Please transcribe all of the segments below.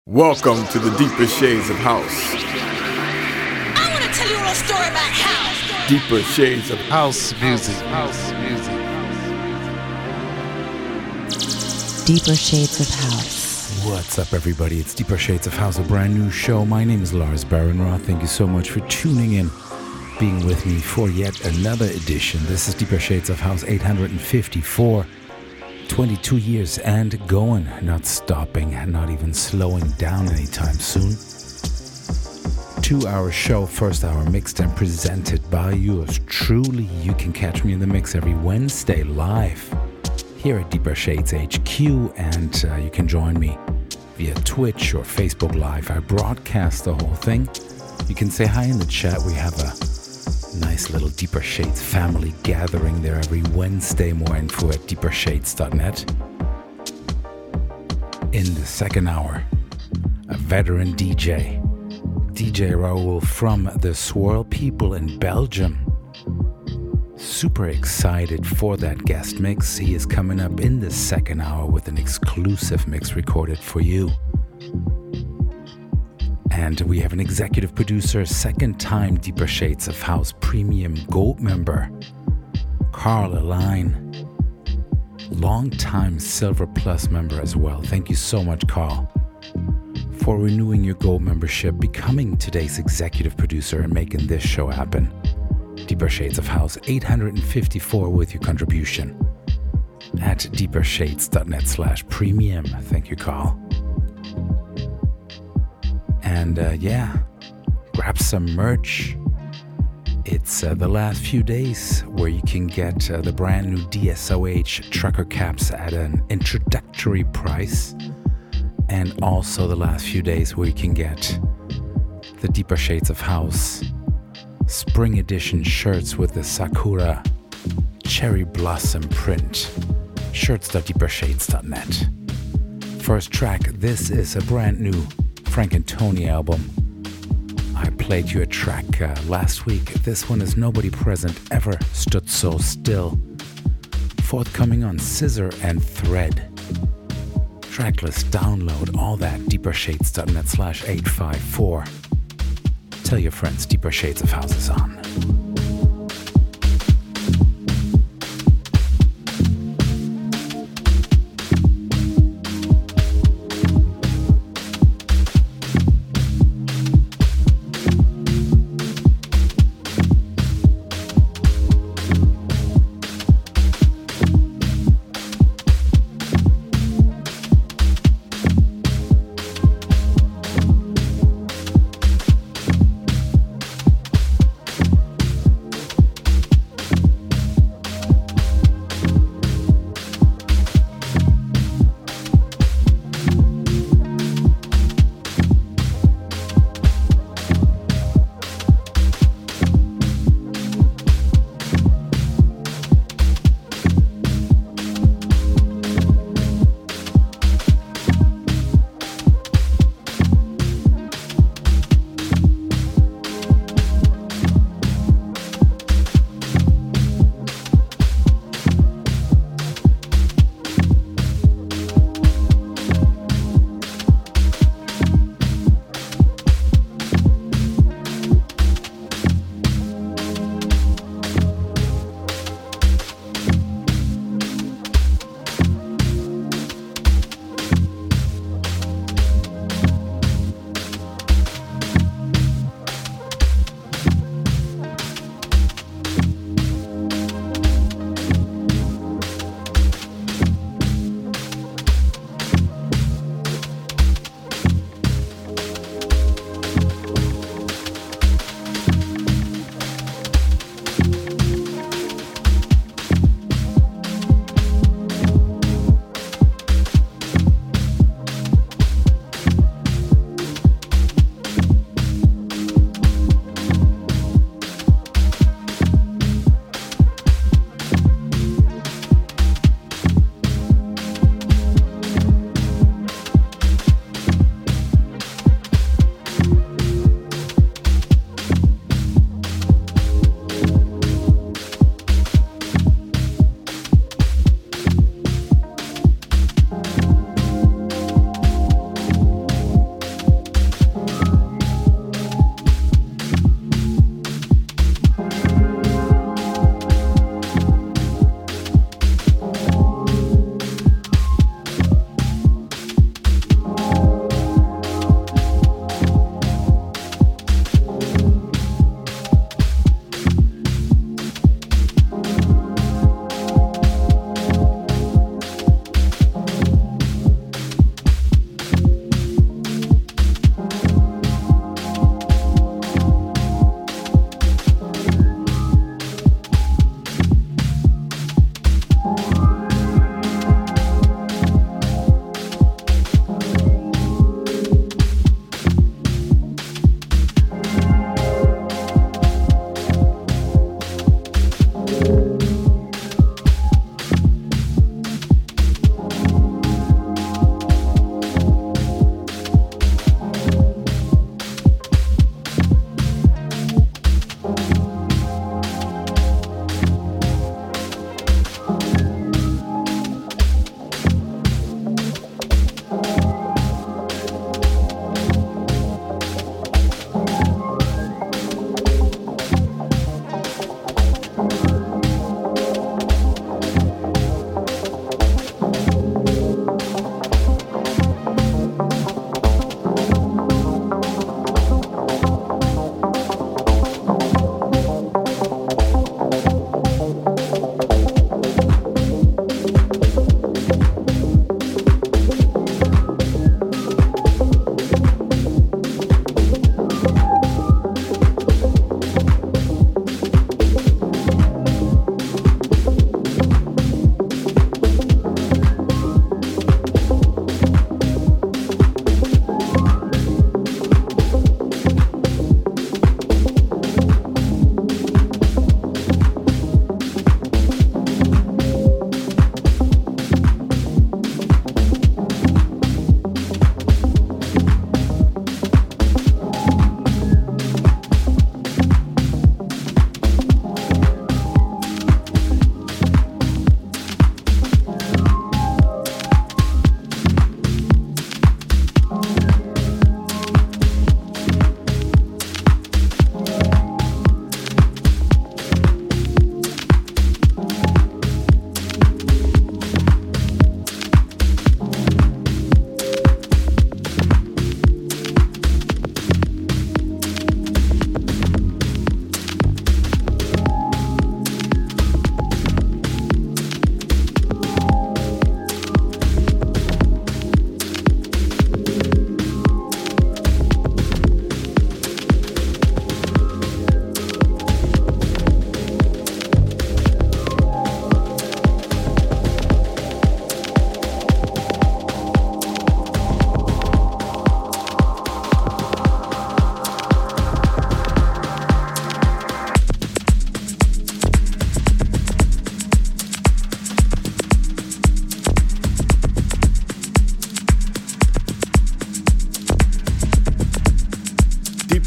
Welcome to the deeper shades of house. I want to tell you a little story about house. Deeper shades of House music. House music. Deeper Shades of House. What's up, everybody? It's Deeper Shades of House, a brand new show. My name is Lars Barenroth. Thank you so much for tuning in, being with me for yet another edition. This is Deeper Shades of House 854. 22 years and going, not stopping, not even slowing down anytime soon. 2-hour show, first hour mixed and presented by yours truly. You can catch me in the mix every Wednesday live here at Deeper Shades HQ, and you can join me via Twitch or Facebook Live. I broadcast the whole thing. You can say hi in the chat. We have a nice little Deeper Shades family gathering there every Wednesday. More info at deepershades.net. In the second hour, a veteran DJ Raoul from the Swirl People in Belgium. Super excited for that guest mix. He is coming up in the second hour with an exclusive mix recorded for you. And we have an executive producer, second-time Deeper Shades of House Premium Gold member, Carl Aline. Long-time Silver Plus member as well. Thank you so much, Carl, for renewing your Gold membership, becoming today's executive producer, and making this show happen. Deeper Shades of House 854 with your contribution at deepershades.net/premium. Thank you, Carl. And grab some merch. It's the last few days where you can get the brand new DSOH trucker caps at an introductory price. And also the last few days where you can get the Deeper Shades of House Spring Edition shirts with the Sakura Cherry Blossom print. Shirts.deepershades.net. First track, this is a brand new Frank and Tony album. I played you a track last week. This one is Nobody Present Ever Stood So Still. Forthcoming on Scissor and Thread. Tracklist, download, all that. deepershades.net/854. Tell your friends Deeper Shades of House is on.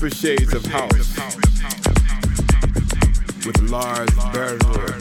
deeper shades of house with Lars Berghood.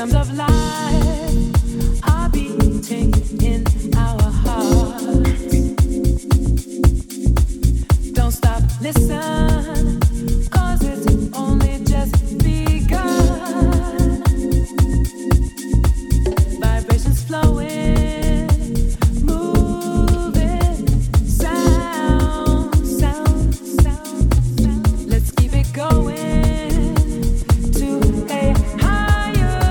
rhythms of life are beating in our hearts. Don't stop, listen, 'cause it's only just begun. Vibrations flowing, moving, sound, sound, sound, sound. Let's keep it going to a higher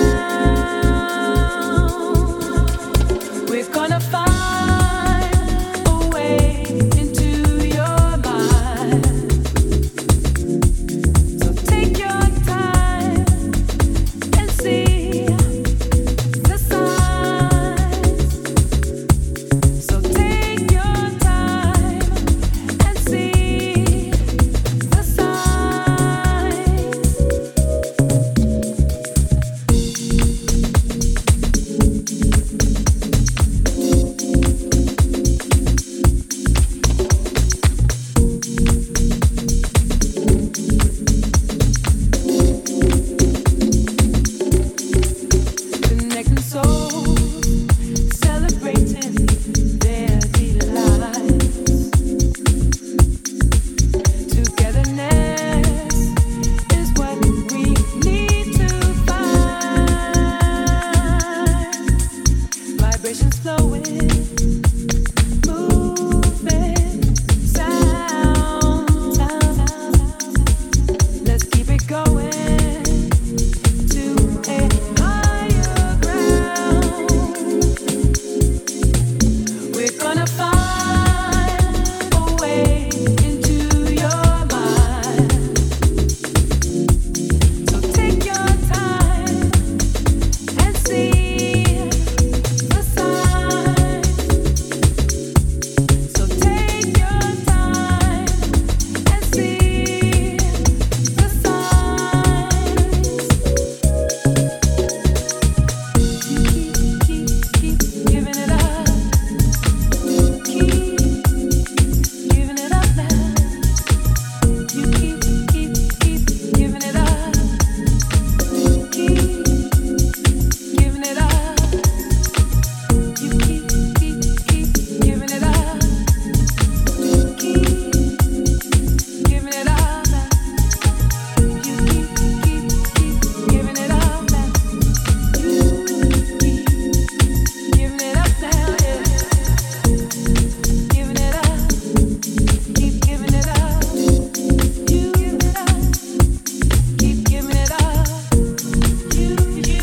ground. We're gonna find a way into your mind. So take your time and see the signs. So take your time and see the signs. Connecting souls, celebrating their delights. Togetherness is what we need to find. Vibrations flowing, moving, sound, sound. Let's keep it going to a higher ground. We're gonna find a way into your mind. So take your time and see the signs. So take your time and see the signs. Keep giving it up. Keep giving it up now. You keep giving it up. Keep giving it up. You keep giving it up. Keep giving it up now. You keep giving it up now. You keep giving it up now, yeah. Giving it up. Keep giving it up. You give it up. Keep giving it up. You.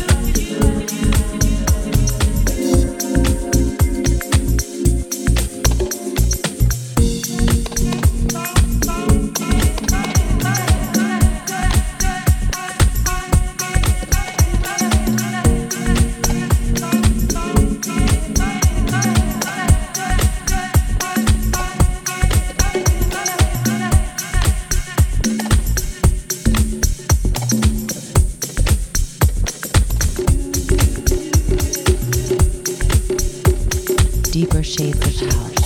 Deeper shades of house.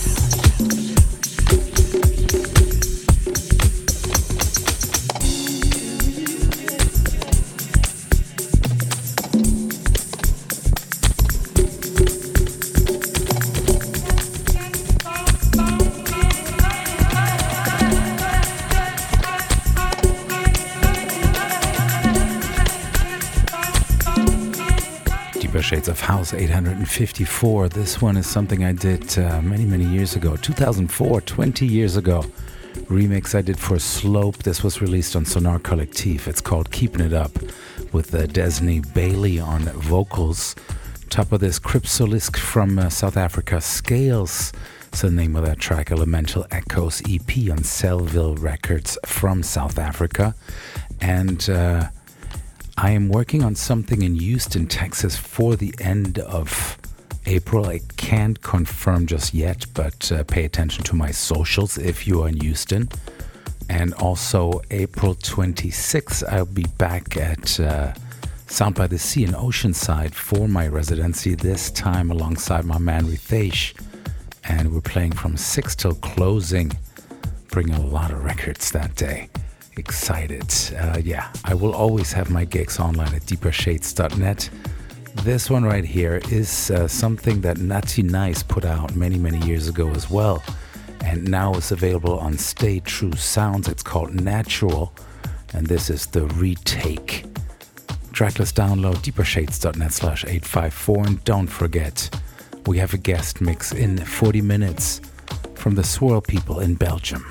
Deeper Shades of House 854. This one is something I did many years ago. 2004, 20 years ago. Remix I did for Slope. This was released on Sonar Collective. It's called Keeping It Up with Desney Bailey on vocals. Top of this, Cryptolisk from South Africa. Scales is the name of that track. Elemental Echoes EP on Selville Records from South Africa. And I am working on something in Houston, Texas for the end of April. I can't confirm just yet, but pay attention to my socials if you are in Houston. And also April 26th, I'll be back at Sound by the Sea in Oceanside for my residency, this time alongside my man Ritesh. And we're playing from 6 till closing, bringing a lot of records that day. excited. Yeah, I will always have my gigs online at deepershades.net. This one right here is something that Natty Nice put out many, many years ago as well. And now is available on Stay True Sounds. It's called Natural. And this is the retake. Tracklist download deepershades.net/854. And don't forget, we have a guest mix in 40 minutes from the Swirl people in Belgium.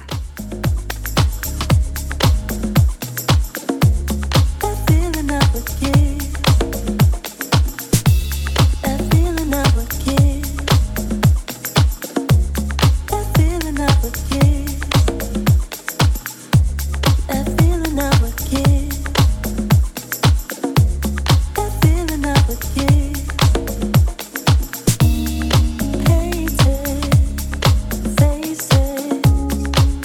Faces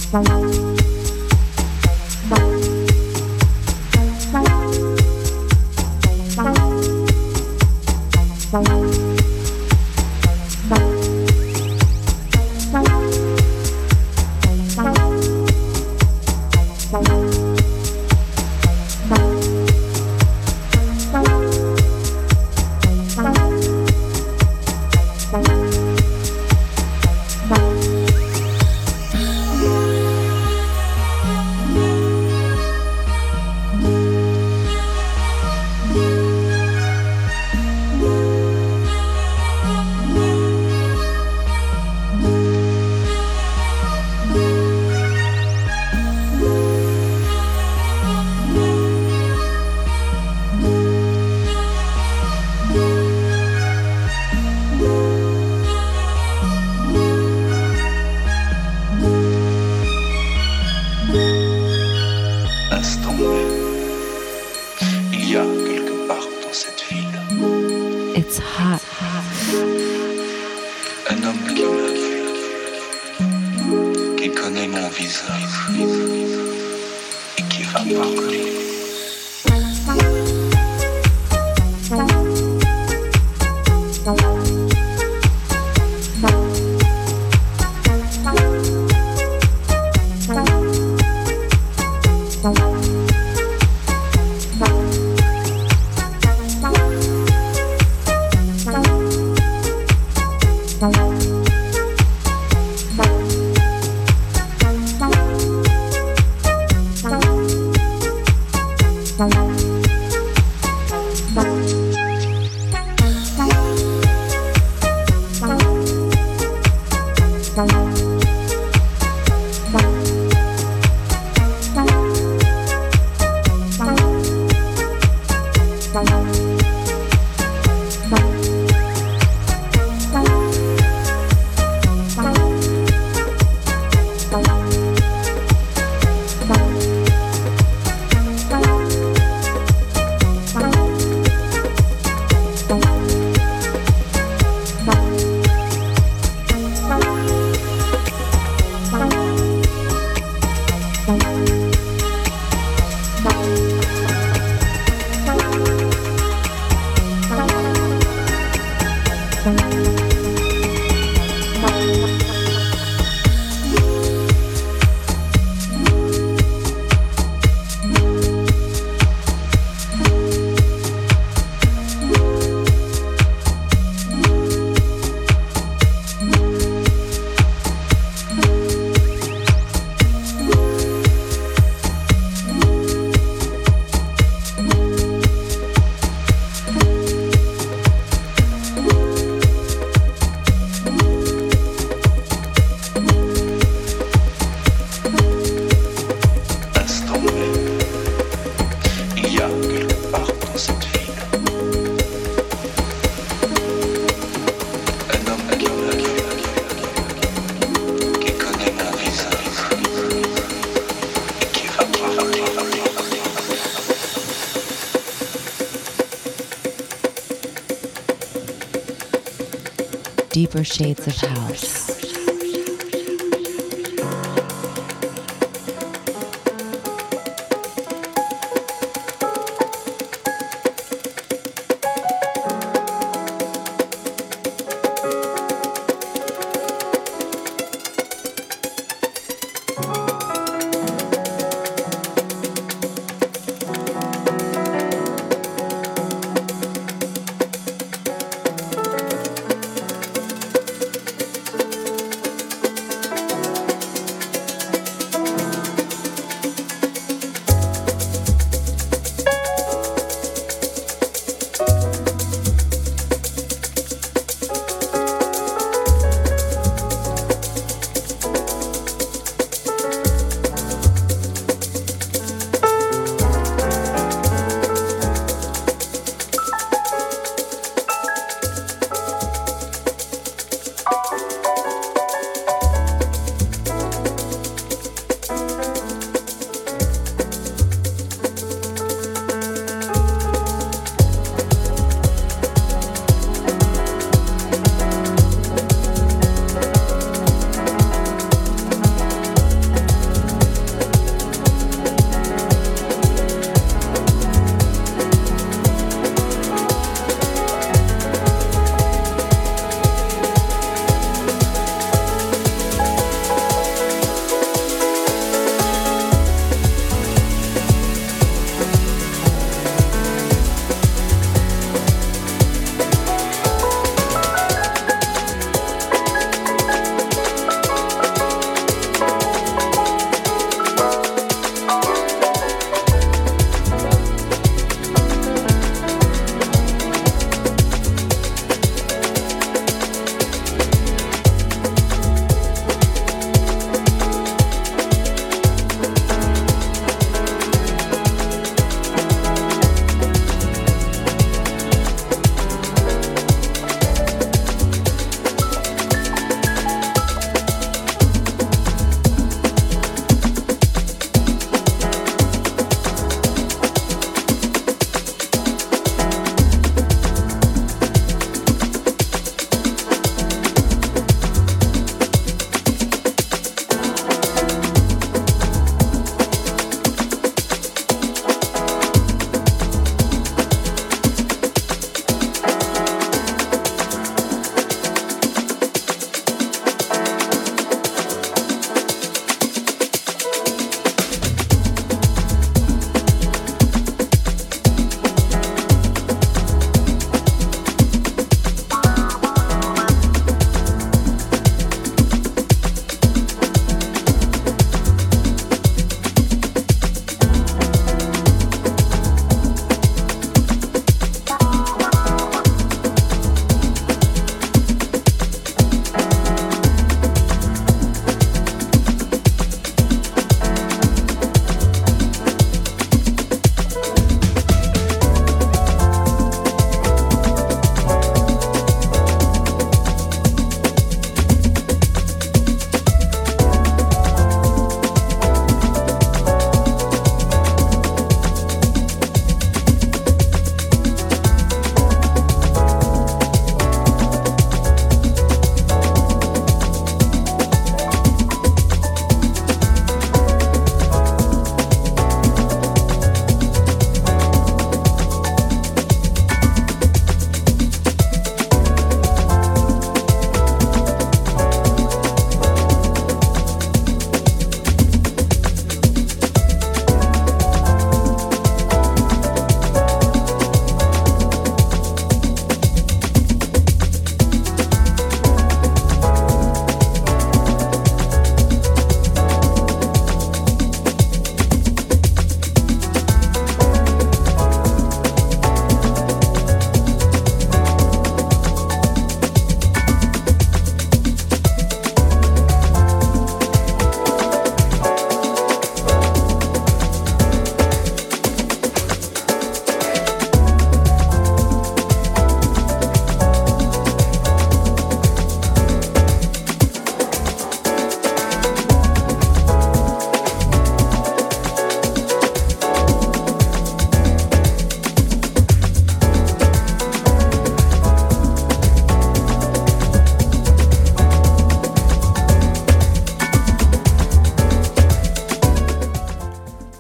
Deeper shades of house.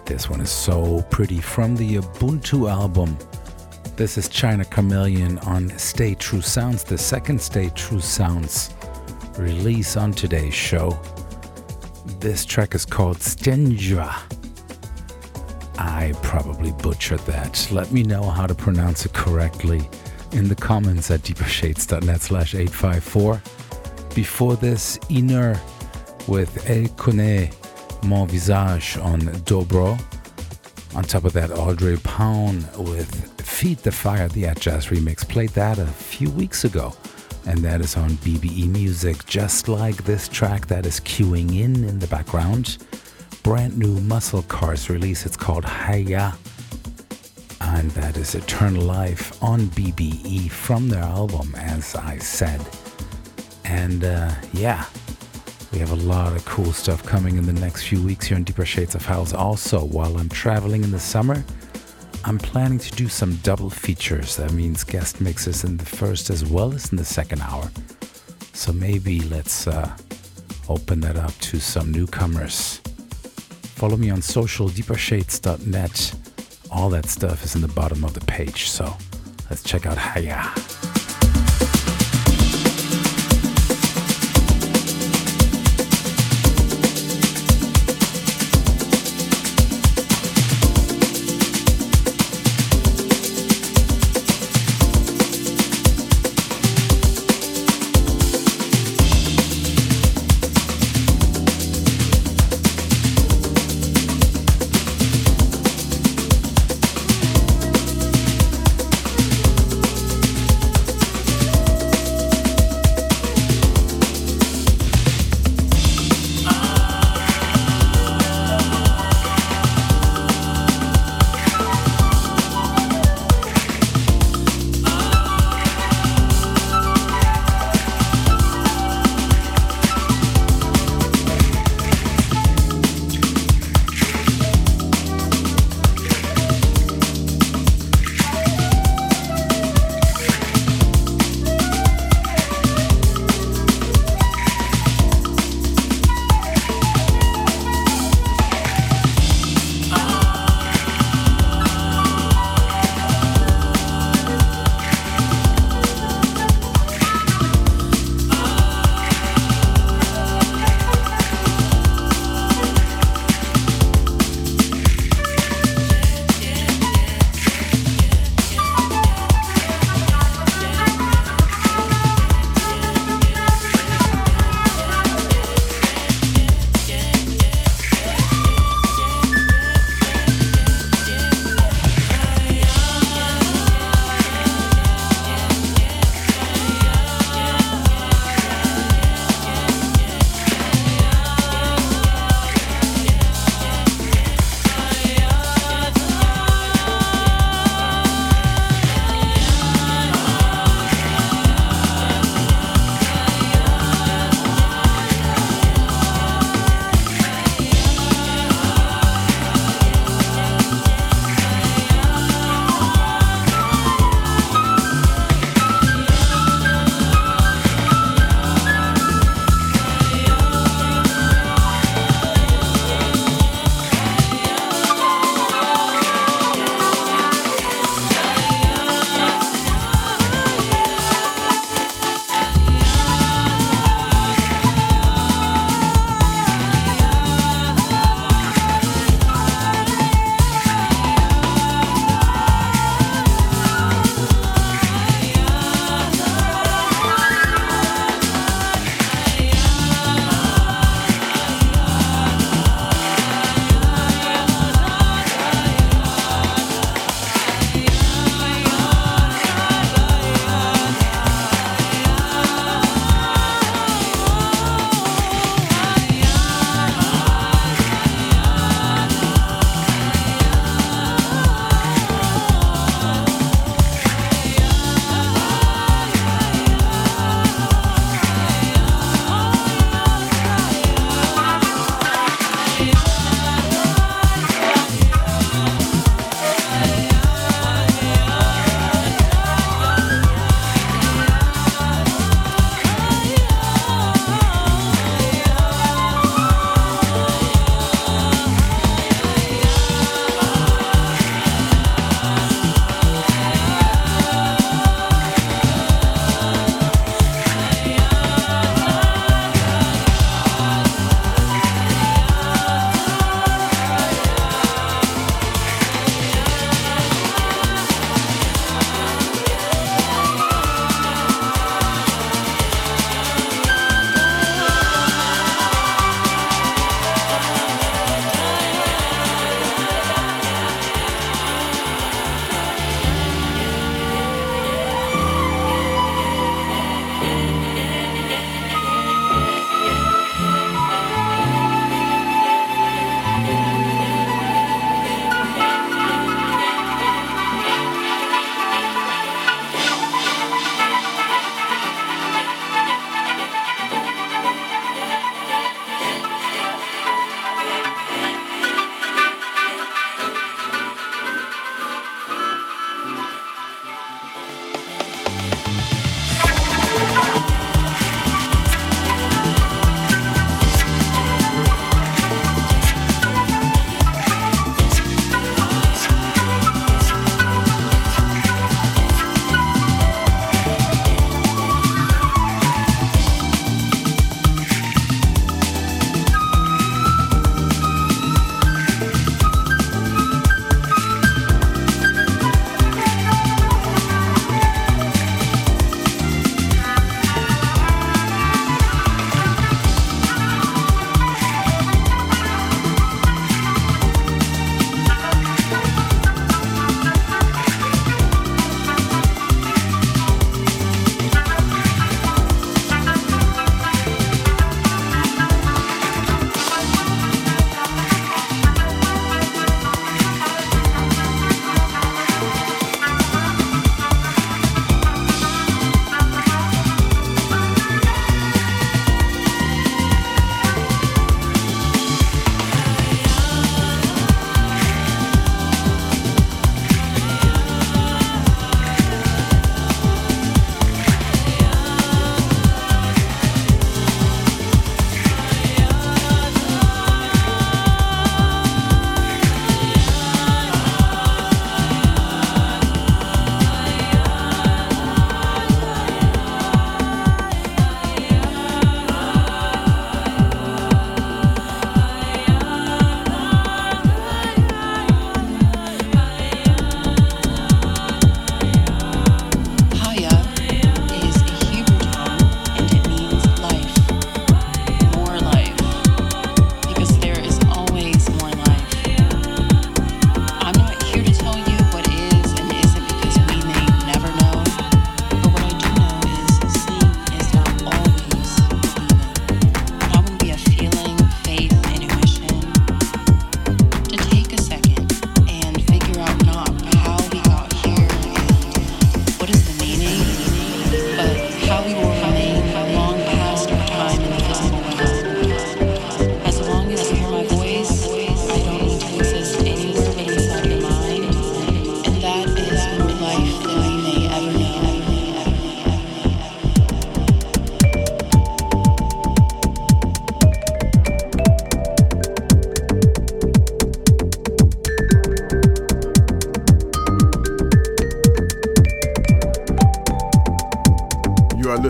This one is so pretty from the Ubuntu album. This is China Chameleon on Stay True Sounds, the second Stay True Sounds release on today's show. This track is called Stenja. I probably butchered that. Let me know how to pronounce it correctly in the comments at deepershades.net/854. Before this, Iner with Elle connaît mon visage on Dobro. On top of that, Audrey Pound with Feed the Fire, the At Jazz remix. Played that a few weeks ago, and that is on BBE Music. Just like this track that is queuing in the background. Brand new Muscle Cars release. It's called Haya, and that is Eternal Life on BBE from their album, as I said. And yeah, we have a lot of cool stuff coming in the next few weeks here in Deeper Shades of House. Also, while I'm traveling in the summer, I'm planning to do some double features. That means guest mixes in the first as well as in the second hour. So maybe let's open that up to some newcomers. Follow me on social, deepershades.net. All that stuff is in the bottom of the page. So let's check out Haya.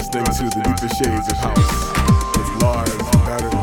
listening to the Deeper Shades of House with Lars Barrett.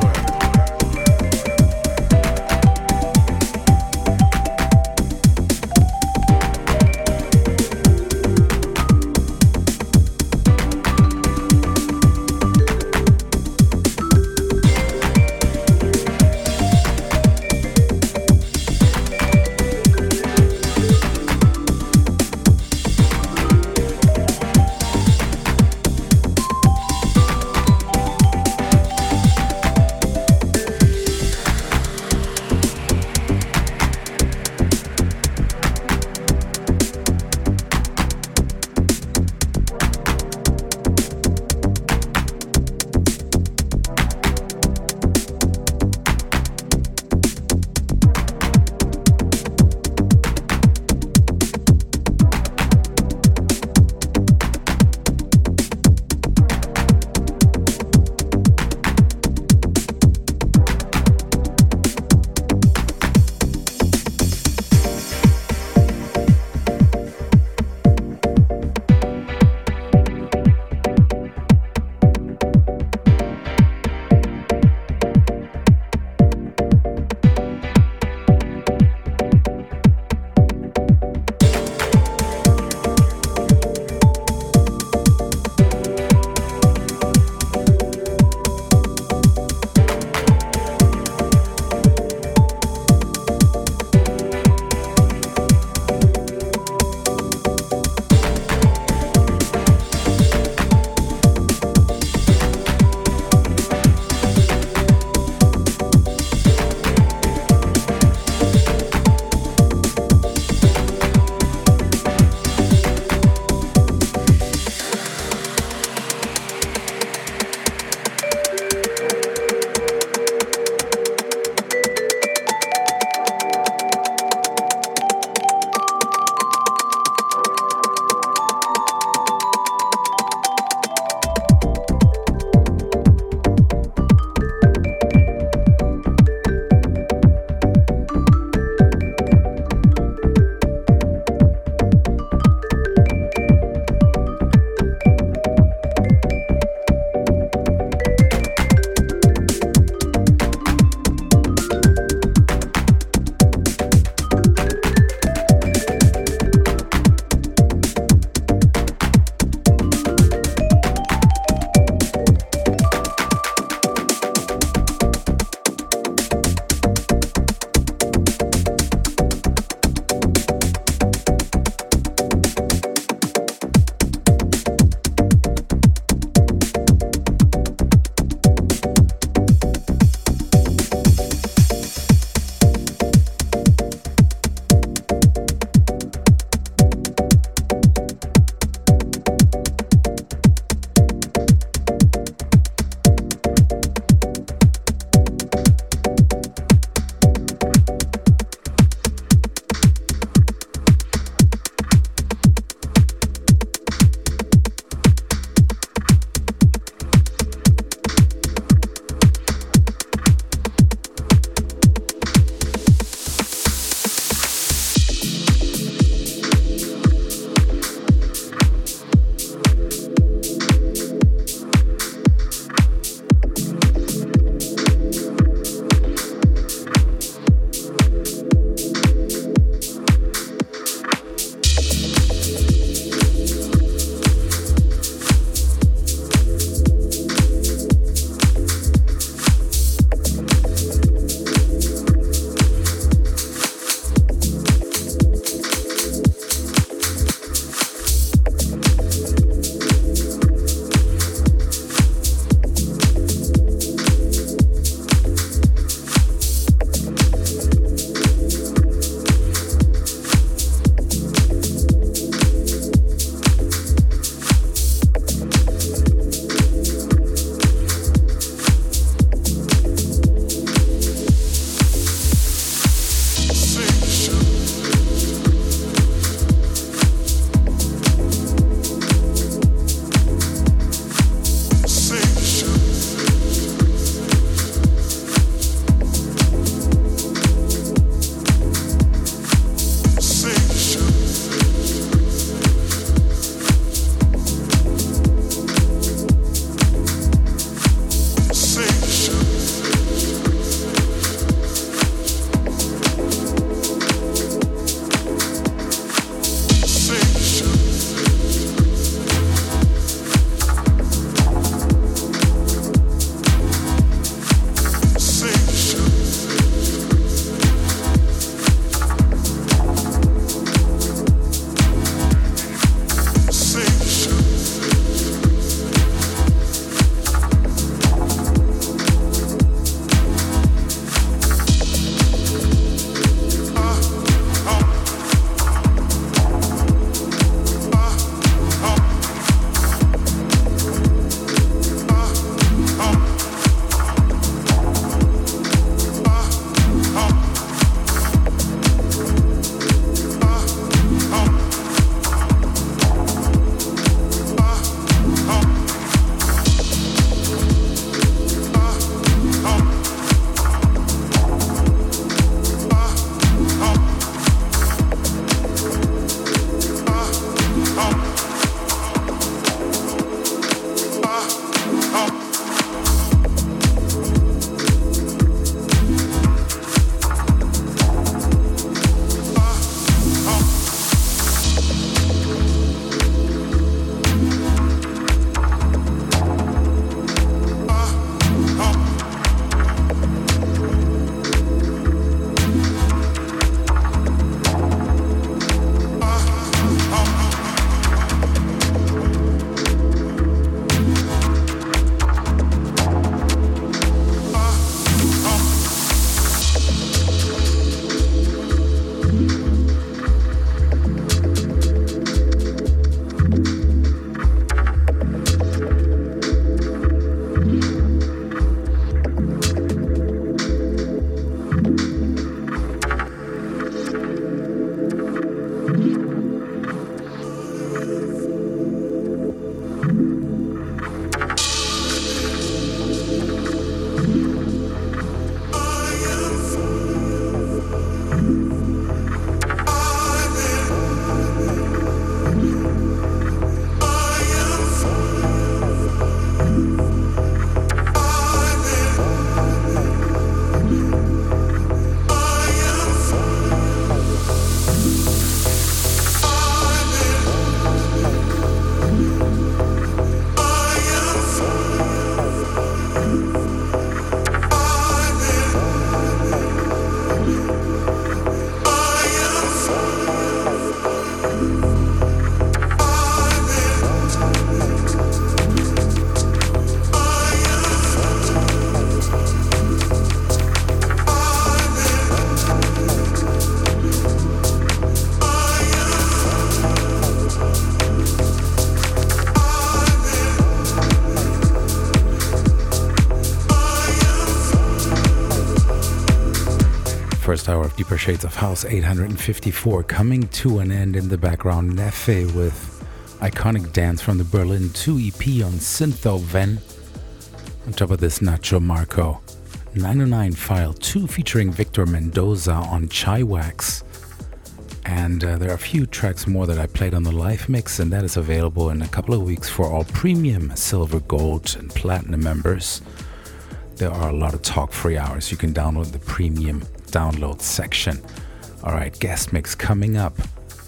First hour of Deeper Shades of House 854 coming to an end. In the background, Nefe with iconic dance from the Berlin 2 EP on Syntho Ven. On top of this, Nacho Marco 909 File 2 featuring Victor Mendoza on Chai Wax. And there are a few tracks more that I played on the live mix, and that is available in a couple of weeks for all premium, silver, gold, and platinum members. There are a lot of talk-free hours. You can download the premium download section. All right, guest mix coming up.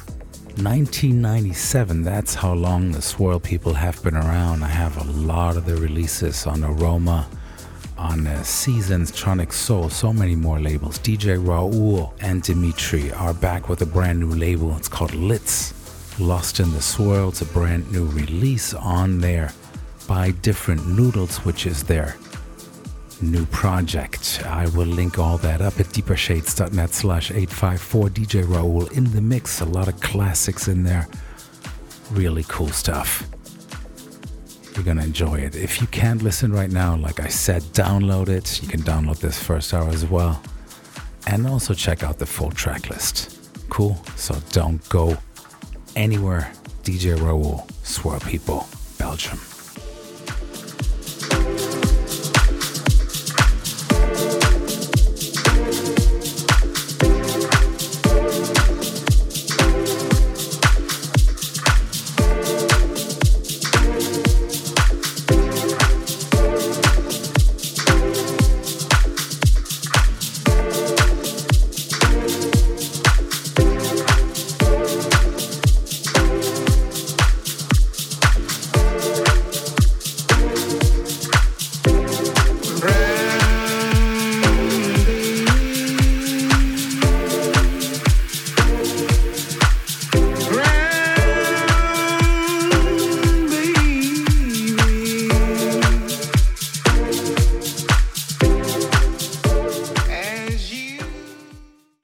1997, that's how long the Swirl people have been around. I have a lot of their releases on Aroma, on Seasons, Tronic Soul, so many more labels. DJ Raul and Dimitri are back with a brand new label. It's called Litz. Lost in the Swirl. It's a brand new release on there by Different Noodles, which is their new project. I will link all that up at deepershades.net/854. DJ Raul in the mix. A lot of classics in there. Really cool stuff. You're gonna enjoy it. If you can't listen right now, like I said, download it. You can download this first hour as well. And also check out the full track list. Cool? So don't go anywhere. DJ Raul, Swirl People, Belgium.